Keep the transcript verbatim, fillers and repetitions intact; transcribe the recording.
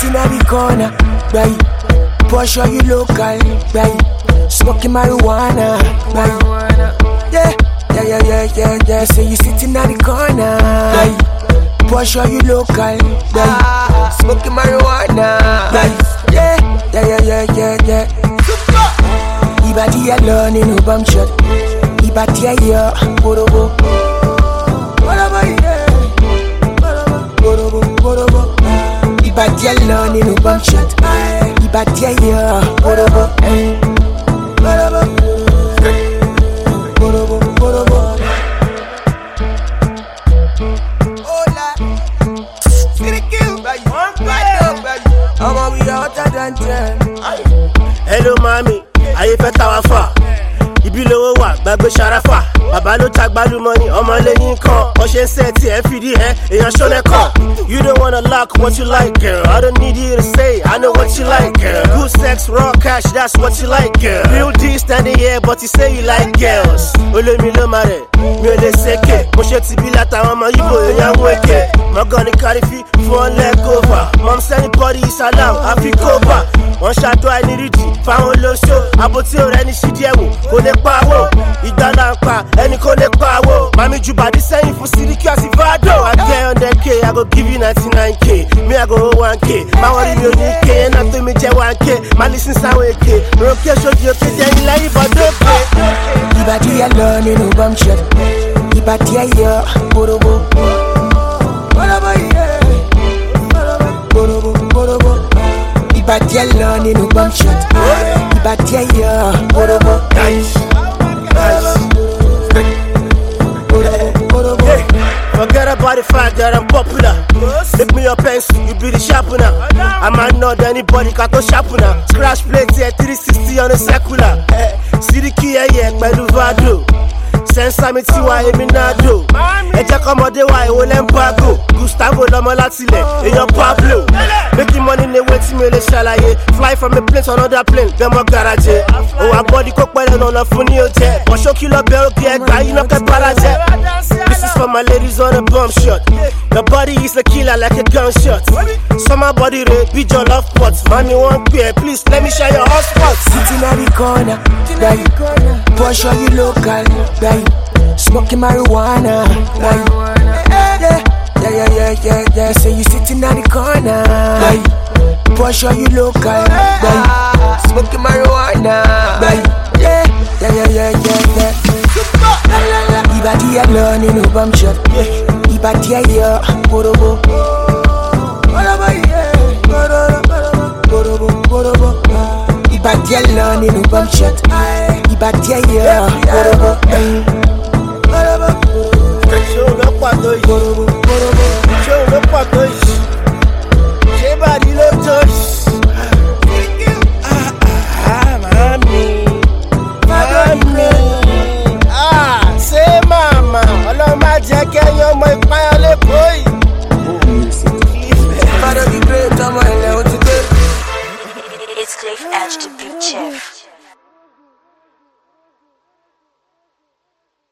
sitting at the corner, baby. Porsche, you local, baby. Smoking marijuana, baby. Yeah, yeah, yeah, yeah, yeah, yeah. Say you sitting at the corner, baby. Porsche, you local, baby. Smoking marijuana, baby. Yeah, yeah, yeah, yeah, yeah, yeah. Ibadi alone in a bum shot. Ibadi yeah, borobo, borobo, yeah, borobo, borobo. Ibadi alone in a bum shot. Ibadi yeah, borobo, borobo, borobo, borobo. Hola, see the kill, baby. I'm we hotter than ten. Hello, mommy. Ayé fẹ́ ta wá fà, ibi lówó wà gbàgbé ṣàràfà. Bàbá ló ta gbálùmọ̀ ní ọmọ lẹ́yìn kan. Ọṣẹ ń sẹ́ tí ẹ fìdí ẹ, èèyàn ṣọlẹ̀ kan. You don't wanna lock what you like, girl. I don't need you to say, I know what you like, girl. Good sex, raw cash, that's what you like, girl. Real D standing here, but you say you like girls. Olómi ló máa rẹ̀, mi ò lè ṣèké. Mo ṣe ti bí látàwọn ọmọ Ibo èèyàn mú èké. Mọ̀gàn ní kárífì fún ọ lẹ́kọ̀ọ́fà. Mom sẹ́ni bọ́dí ìsàlám, àfi kóbà. Wọ́n ṣàtọ́ àìnírídìí fáwọn olóṣó. Àbótí ọ̀rẹ́ ní ṣídìí ẹ̀wò kò lè pa wò. Ìgbà náà ń pa ẹni kò lè pa wò. Màmí ju bàdí sẹ́yìn fún Síríkì àti Vado. I get one hundred K, I go give you ninety-nine K. Me I go hold one K. Má wọrí mi ò ní K, ẹ̀nà tó mi jẹ́ one K. Má lè sin sáwọn èké. Ròkè ṣojú òkè jẹ́ ilẹ̀ ìbọ̀dọ̀ pé. Ibadi alone nínú bum shot. Ibadi ayọ̀ borobo, borobo yeah, borobo, borobo. Ibadi alone nínú bum shot. Ibadi ayọ̀ borobo, Nice, nice. Hey, forget about the fact that I'm popular. Make me your pencil, you be the sharpener. I might not anybody can to sharpener. Scratch plate here, three sixty on a circular. Hey, see the key here, pẹ̀lú Vado. Sensa mi ti wa èmi náà dò. Ẹ jẹ́ kọ́mọdé wa èwo lẹ́ ń bágò. Gustavo lọmọ láti ilẹ̀, èèyàn Pablo. Making money ní ewé tí mi ò lè ṣàlàyé. Fly from a plane to another plane, dẹ́mọ̀ garaje. Òwò àgbọ̀dì kó pẹ́lẹ́ lọ́nà fún ní oúnjẹ. Ọ̀ṣọ́ kí lọ bẹ òkè ẹgbàá yìí náà kẹ́ para jẹ. This is for my ladies on a bum shot. Your body is a killer like a gunshot. Summer body rate, be your love pot. Mommy won't pay, please let me share your hotspot. sitting at the corner, baby. Porsche, you local, baby. Smoking marijuana, baby. Yeah, yeah, yeah, yeah, yeah, yeah. Say you sitting at the corner, baby. Porsche, you local, baby. Smoking marijuana, baby. Yeah, yeah, yeah, yeah, yeah, yeah. Ibadi alone in a bum shot. Ibadi ayọ̀ borobo, borobo yeah, borobo, borobo. Ibadi alone in a bum shot. Ibadi ayọ̀ borobo, borobo. Ṣé o lọ pàtó yìí? Ṣé o lọ pàtó yìí? Ṣé bàdí ló tó yìí?